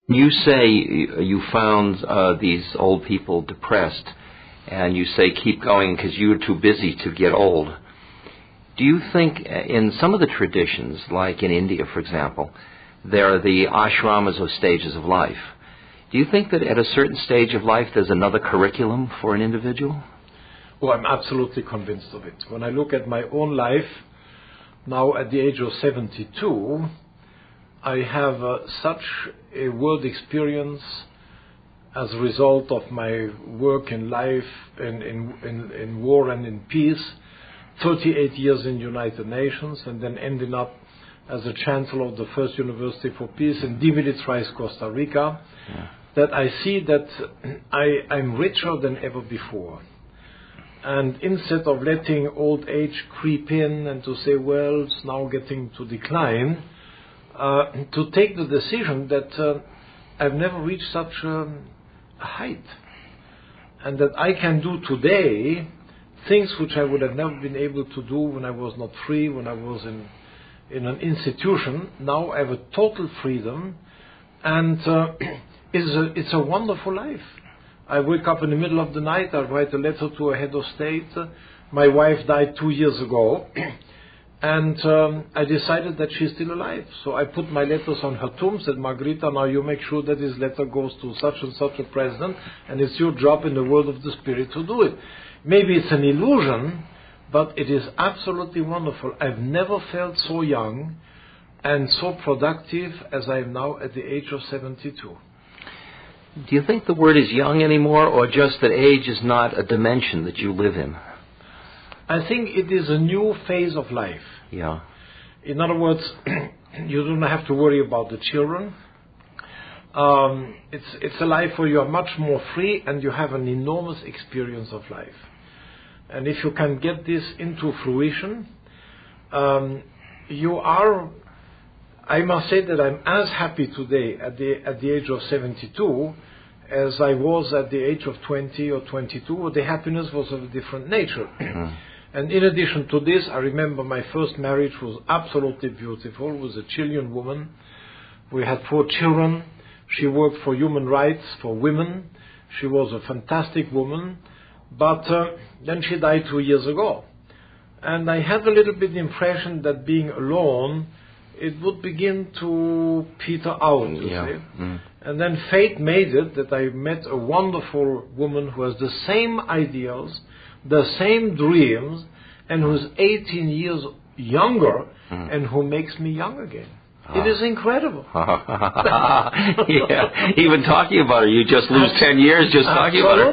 You say you found these old people depressed, and you say keep going because you were too busy to get old. Do you think in some of the traditions, like in India, for example, there are the ashramas or stages of life? Do you think that at a certain stage of life there's another curriculum for an individual? Oh, I'm absolutely convinced of it. When I look at my own life, now at the age of 72, I have such a world experience as a result of my work in life, in war and in peace, 38 years in the United Nations, and then ending up as a chancellor of the First University for Peace in Demilitarized Costa Rica, that I see that I'm richer than ever before. And instead of letting old age creep in and to say, well, it's now getting to decline, to take the decision that I've never reached such a height, and that I can do today things which I would have never been able to do when I was not free, when I was in an institution. Now I have a total freedom, and it's a wonderful life. I wake up in the middle of the night, I write a letter to a head of state. My wife died 2 years ago, and I decided that she's still alive. So I put my letters on her tomb, said, Margarita, now you make sure that this letter goes to such and such a president, and it's your job in the world of the spirit to do it. Maybe it's an illusion, but it is absolutely wonderful. I've never felt so young and so productive as I am now at the age of 72. Do you think the word is young anymore, or just that age is not a dimension that you live in? I think it is a new phase of life. Yeah. In other words, you don't have to worry about the children. It's a life where you are much more free and you have an enormous experience of life. And if you can get this into fruition, you are, I must say that I'm as happy today at the age of 72 as I was at the age of 20 or 22, where the happiness was of a different nature. And in addition to this, I remember my first marriage was absolutely beautiful. It was a Chilean woman. We had 4 children. She worked for human rights for women. She was a fantastic woman. But then she died 2 years ago. And I had a little bit the impression that being alone, it would begin to peter out, you see. And then fate made it that I met a wonderful woman who has the same ideals, the same dreams, and who's 18 years younger, and who makes me young again. It is incredible. Yeah. Even talking about her, you just lose 10 years just talking about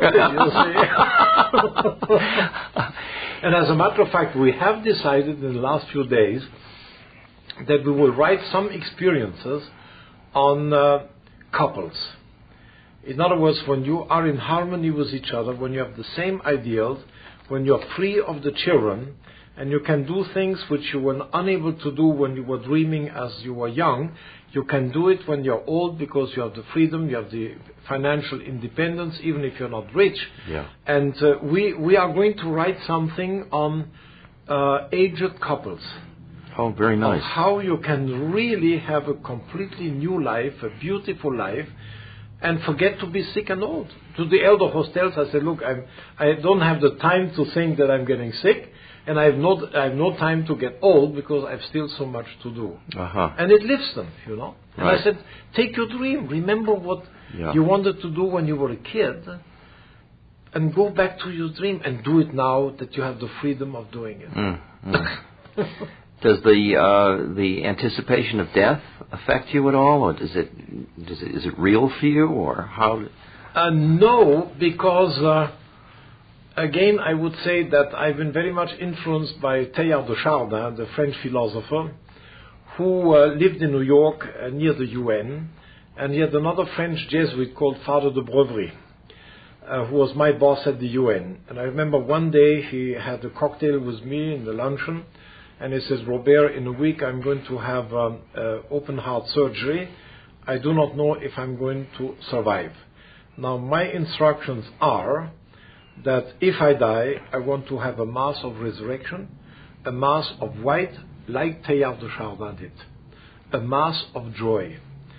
her. You see. And as a matter of fact, we have decided in the last few days that we will write some experiences on couples. In other words, when you are in harmony with each other, when you have the same ideals, when you are free of the children, and you can do things which you were unable to do when you were dreaming as you were young, you can do it when you're old because you have the freedom, you have the financial independence, even if you're not rich. Yeah. And we are going to write something on aged couples. Oh, very nice. On how you can really have a completely new life, a beautiful life, and forget to be sick and old. To the elder hostels, I said, look, I don't have the time to think that I'm getting sick, and I have no time to get old because I have still so much to do. And it lifts them, you know. And I said, take your dream. Remember what you wanted to do when you were a kid, and go back to your dream and do it now that you have the freedom of doing it. Does the anticipation of death affect you at all, or is it real for you, or how? No, because again, I would say that I've been very much influenced by Teilhard de Chardin, the French philosopher, who lived in New York near the UN, and he had another French Jesuit called Father de Breuvry, who was my boss at the UN. And I remember one day he had a cocktail with me in the luncheon, and he says, Robert, in a week I'm going to have open heart surgery. I do not know if I'm going to survive. Now, my instructions are that if I die, I want to have a mass of resurrection, a mass of white, like Teilhard de Chardin did, a mass of joy.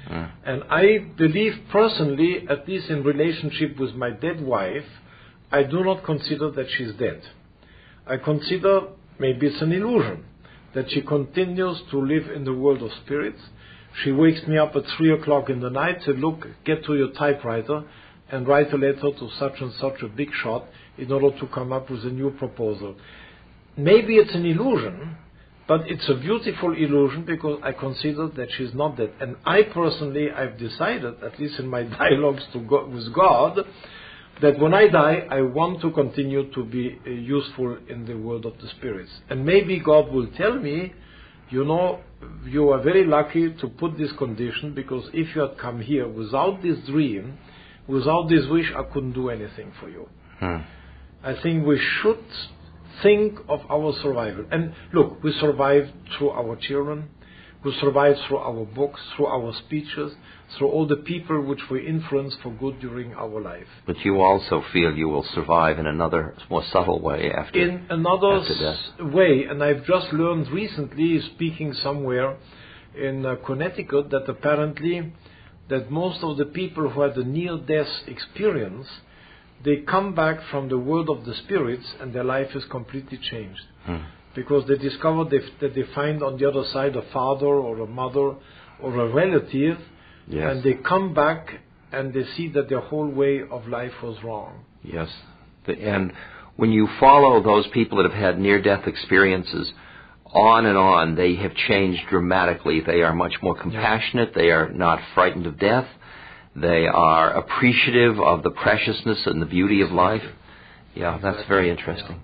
And I believe personally, at least in relationship with my dead wife, I do not consider that she's dead. I consider maybe it's an illusion that she continues to live in the world of spirits. She wakes me up at 3 o'clock in the night, said, look, get to your typewriter and write a letter to such and such a big shot in order to come up with a new proposal. Maybe it's an illusion, but it's a beautiful illusion because I consider that she's not dead. And I personally, I've decided, at least in my dialogues with God, that when I die, I want to continue to be useful in the world of the spirits. And maybe God will tell me, you know, you are very lucky to put this condition, because if you had come here without this dream, without this wish, I couldn't do anything for you. I think we should think of our survival. And look, we survived through our children, we survived through our books, through our speeches, through all the people which we influenced for good during our life. But you also feel you will survive in another more subtle way after death. In another way, and I've just learned recently, speaking somewhere in Connecticut, that apparently that most of the people who had a near-death experience, they come back from the world of the spirits and their life is completely changed. Because they discover that they find on the other side a father or a mother or a relative, and they come back and they see that their whole way of life was wrong. Yes. And when you follow those people that have had near-death experiences on and on, they have changed dramatically. They are much more compassionate. They are not frightened of death. They are appreciative of the preciousness and the beauty of life. Yeah, that's very interesting.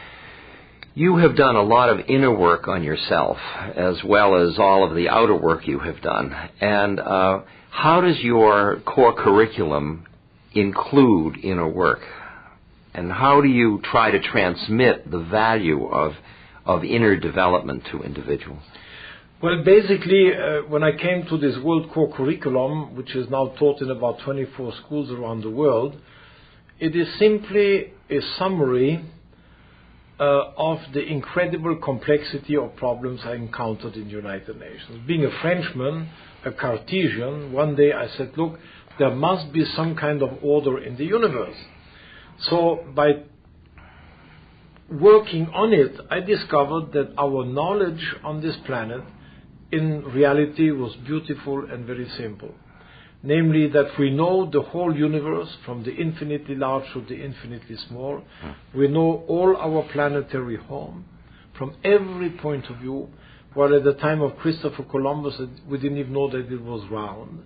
You have done a lot of inner work on yourself, as well as all of the outer work you have done. And how does your core curriculum include inner work? And how do you try to transmit the value of inner development to individuals? Well, basically, when I came to this World Core Curriculum, which is now taught in about 24 schools around the world, it is simply a summary of the incredible complexity of problems I encountered in the United Nations. Being a Frenchman, a Cartesian, one day I said, look, there must be some kind of order in the universe. So by working on it, I discovered that our knowledge on this planet in reality was beautiful and very simple. Namely, that we know the whole universe from the infinitely large to the infinitely small. We know all our planetary home from every point of view, while at the time of Christopher Columbus, we didn't even know that it was round.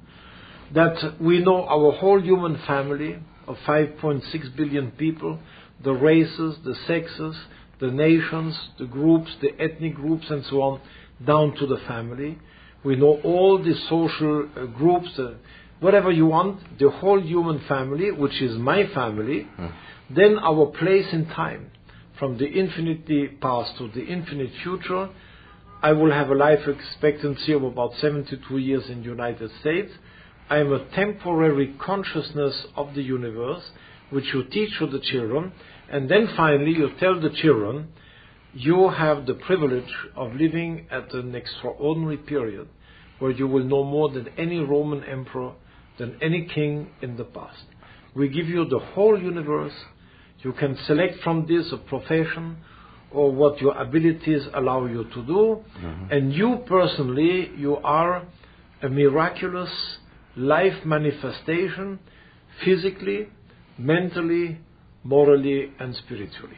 That we know our whole human family of 5.6 billion people, the races, the sexes, the nations, the groups, the ethnic groups, and so on, down to the family. We know all the social groups, whatever you want, the whole human family, which is my family, then our place in time, from the infinity past to the infinite future. I will have a life expectancy of about 72 years in the United States. I am a temporary consciousness of the universe, which you teach to the children, and then finally you tell the children, you have the privilege of living at an extraordinary period where you will know more than any Roman emperor, than any king in the past. We give you the whole universe. You can select from this a profession or what your abilities allow you to do. And you personally, you are a miraculous life manifestation, physically, mentally, morally, and spiritually.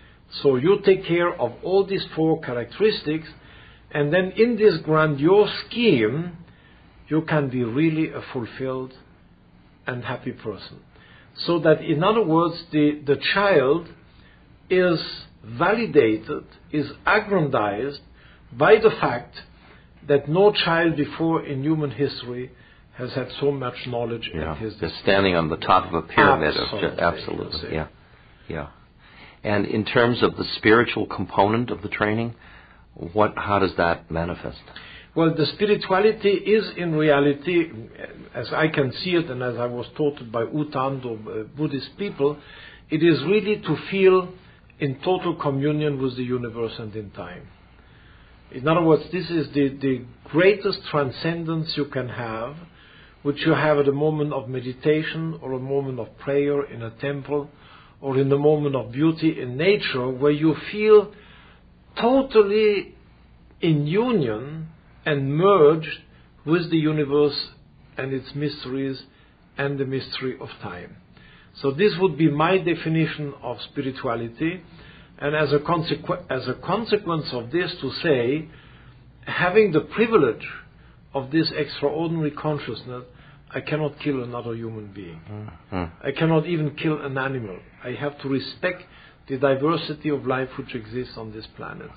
So you take care of all these four characteristics, and then in this grandiose scheme, you can be really a fulfilled and happy person. So that, in other words, the child is validated, is aggrandized by the fact that no child before in human history has had so much knowledge at his disposal. Standing on the top of a pyramid. Absolutely. Yeah. And in terms of the spiritual component of the training, how does that manifest? Well, the spirituality is in reality, as I can see it and as I was taught by U Thant or Buddhist people, it is really to feel in total communion with the universe and in time. In other words, this is the greatest transcendence you can have, which you have at a moment of meditation or a moment of prayer in a temple or in a moment of beauty in nature, where you feel totally in union and merged with the universe and its mysteries and the mystery of time. So this would be my definition of spirituality, and as a consequence of this, to say, having the privilege of this extraordinary consciousness, I cannot kill another human being. I cannot even kill an animal. I have to respect the diversity of life which exists on this planet.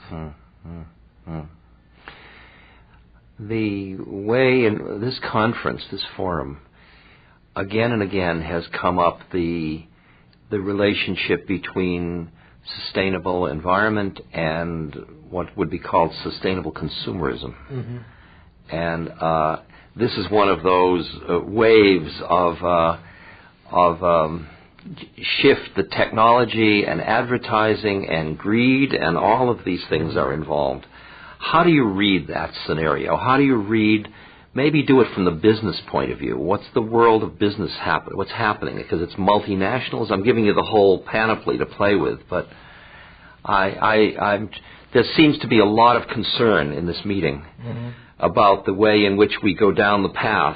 The way in this conference, this forum, again and again has come up the relationship between sustainable environment and what would be called sustainable consumerism. And this is one of those waves of shift. The technology and advertising and greed and all of these things are involved. How do you read that scenario? How do you read, maybe do it from the business point of view? What's the world of business what's happening? Because it's multinationals. I'm giving you the whole panoply to play with, but there seems to be a lot of concern in this meeting about the way in which we go down the path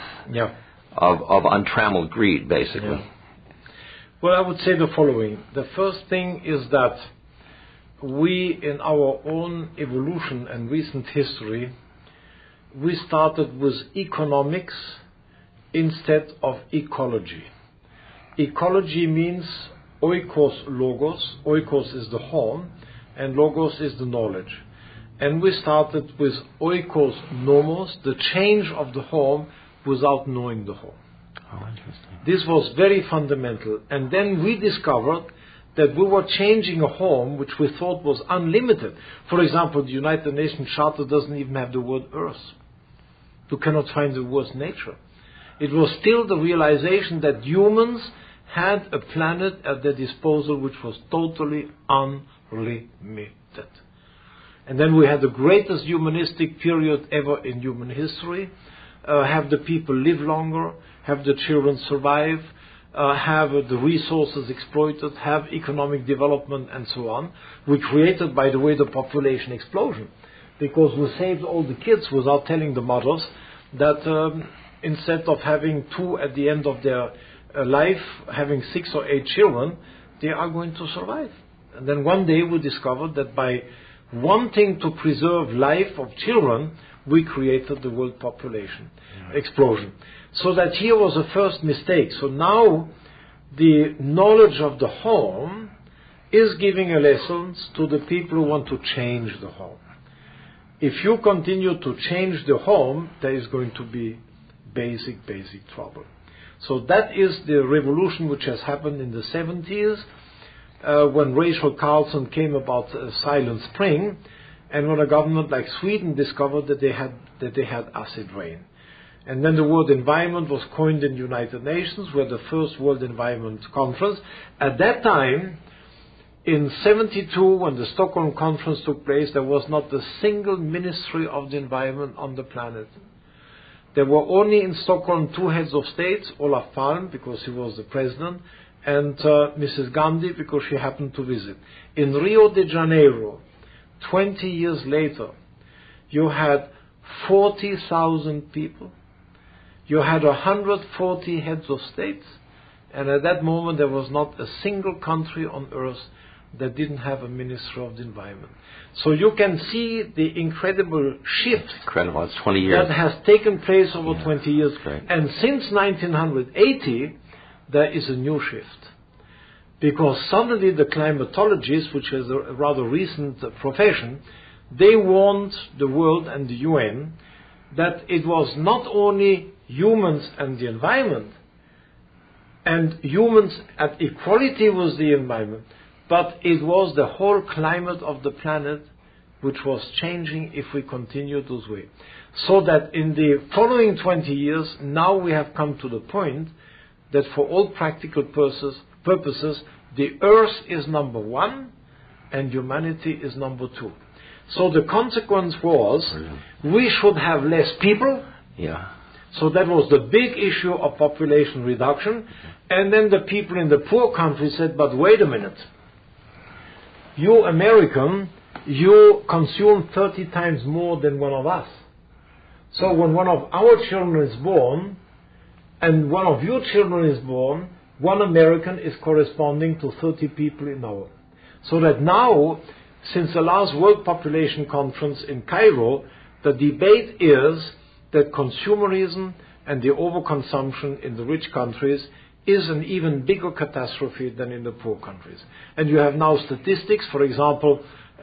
of untrammeled greed, basically. Well, I would say the following. The first thing is that we, in our own evolution and recent history, we started with economics instead of ecology. Ecology means oikos logos. Oikos is the home, and logos is the knowledge. And we started with oikos nomos, the change of the home without knowing the home. Oh, interesting. This was very fundamental. And then we discovered that we were changing a home which we thought was unlimited. For example, the United Nations Charter doesn't even have the word earth. You cannot find the word nature. It was still the realization that humans had a planet at their disposal which was totally unlimited. And then we had the greatest humanistic period ever in human history. Have the people live longer, have the children survive, have the resources exploited, have economic development and so on. We created, by the way, the population explosion, because we saved all the kids without telling the mothers that instead of having 2 at the end of their life, having 6 or 8 children, they are going to survive. And then one day we discovered that by wanting to preserve life of children, we created the world population explosion. So that here was a first mistake. So now the knowledge of the home is giving a lesson to the people who want to change the home. If you continue to change the home, there is going to be basic trouble. So that is the revolution which has happened in the 70s, when Rachel Carlson came about Silent Spring, and when a government like Sweden discovered that they had acid rain. And then the word environment was coined in the United Nations, where the first World Environment Conference. At that time, in 1972, when the Stockholm Conference took place, there was not a single Ministry of the Environment on the planet. There were only in Stockholm 2 heads of states, Olof Palme, because he was the president, and Mrs. Gandhi, because she happened to visit. In Rio de Janeiro, 20 years later, you had 40,000 people. You had 140 heads of states, and at that moment there was not a single country on earth that didn't have a Minister of the Environment. So you can see the incredible shift. Incredible. It's 20 years. That has taken place over 20 years. Great. And since 1980, there is a new shift. Because suddenly the climatologists, which is a rather recent profession, they warned the world and the UN that it was not only humans and the environment, and humans at equality with the environment, but it was the whole climate of the planet which was changing if we continue this way. So that in the following 20 years, now we have come to the point that for all practical purposes, the earth is number 1 and humanity is number 2. So the consequence was we should have less people. Yeah. So that was the big issue of population reduction. And then the people in the poor countries said, but wait a minute. You American, you consume 30 times more than one of us. So when one of our children is born, and one of your children is born, one American is corresponding to 30 people in our. So that now, since the last World Population Conference in Cairo, the debate is that consumerism and the overconsumption in the rich countries is an even bigger catastrophe than in the poor countries. And you have now statistics, for example,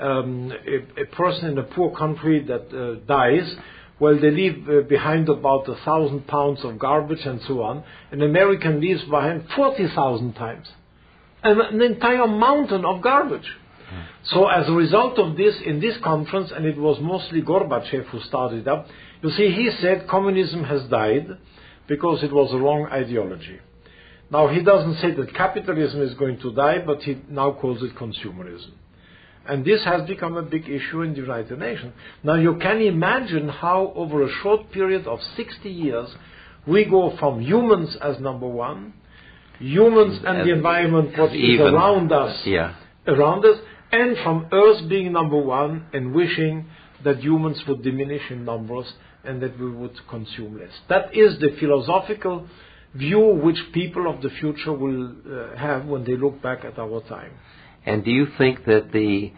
a person in a poor country that dies, well, they leave behind about 1,000 pounds of garbage and so on. An American leaves behind 40,000 times. An entire mountain of garbage. So as a result of this, in this conference, and it was mostly Gorbachev who started up, you see, he said communism has died because it was a wrong ideology. Now, he doesn't say that capitalism is going to die, but he now calls it consumerism. And this has become a big issue in the United Nations. Now, you can imagine how over a short period of 60 years, we go from humans as number one, humans and the environment, what is around us, and from Earth being number one and wishing that humans would diminish in numbers and that we would consume less. That is the philosophical view which people of the future will have when they look back at our time. And do you think that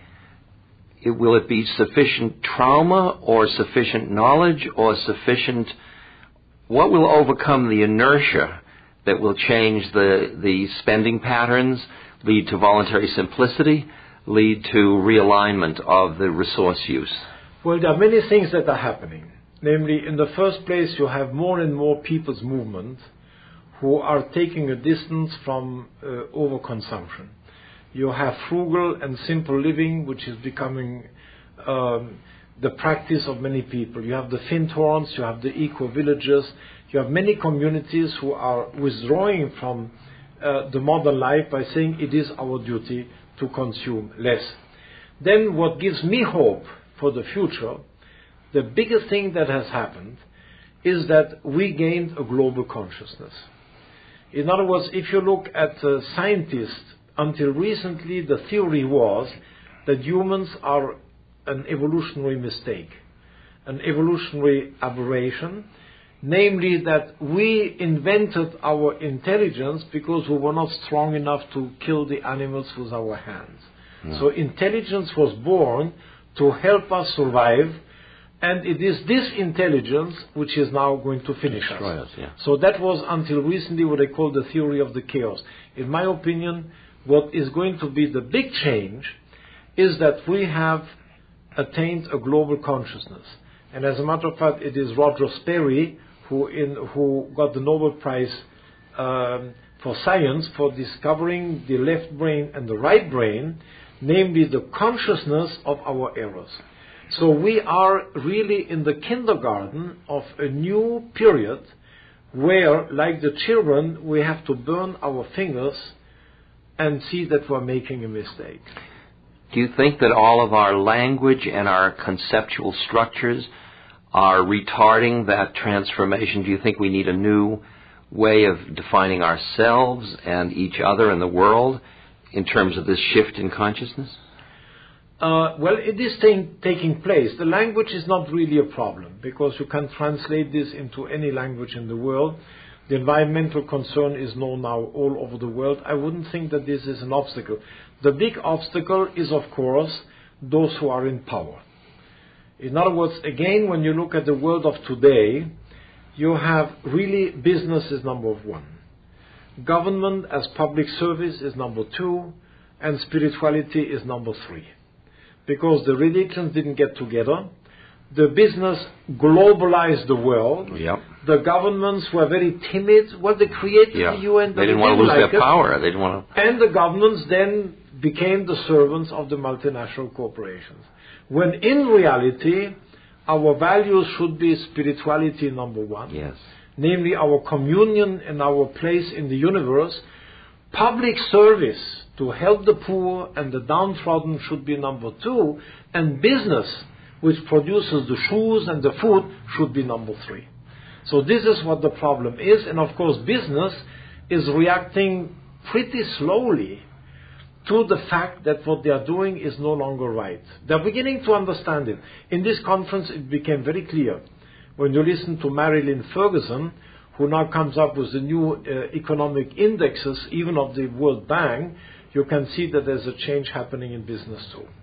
will it be sufficient trauma or sufficient knowledge or sufficient, what will overcome the inertia that will change the spending patterns, lead to voluntary simplicity, lead to realignment of the resource use? Well, there are many things that are happening. Namely, in the first place, you have more and more people's movement who are taking a distance from overconsumption. You have frugal and simple living, which is becoming the practice of many people. You have the Findhorns, you have the eco-villages, you have many communities who are withdrawing from the modern life by saying it is our duty to consume less. Then what gives me hope for the future, the biggest thing that has happened is that we gained a global consciousness. In other words, if you look at scientists, until recently the theory was that humans are an evolutionary mistake, an evolutionary aberration, namely that we invented our intelligence because we were not strong enough to kill the animals with our hands. So intelligence was born to help us survive, and it is this intelligence which is now going to finish us. So that was until recently what I call the theory of the chaos. In my opinion, what is going to be the big change is that we have attained a global consciousness. And as a matter of fact, it is Roger Sperry who got the Nobel Prize for science for discovering the left brain and the right brain, namely the consciousness of our errors. So we are really in the kindergarten of a new period where, like the children, we have to burn our fingers and see that we're making a mistake. Do you think that all of our language and our conceptual structures are retarding that transformation? Do you think we need a new way of defining ourselves and each other and the world in terms of this shift in consciousness? Well, it is taking place. The language is not really a problem because you can translate this into any language in the world. The environmental concern is known now all over the world. I wouldn't think that this is an obstacle. The big obstacle is, of course, those who are in power. In other words, again, when you look at the world of today, you have really business is number one. Government as public service is number two, and spirituality is number three. Because the religions didn't get together, the business globalized the world. The governments were very timid. Well, they created the UN. They didn't want to lose their power. They didn't want to. And the governments then became the servants of the multinational corporations. When in reality, our values should be spirituality number one. Namely our communion and our place in the universe. Public service to help the poor and the downtrodden should be number two. And business, which produces the shoes and the food, should be number three. So this is what the problem is, and of course business is reacting pretty slowly to the fact that what they are doing is no longer right. They're beginning to understand it. In this conference it became very clear. When you listen to Marilyn Ferguson, who now comes up with the new economic indexes, even of the World Bank, you can see that there's a change happening in business too.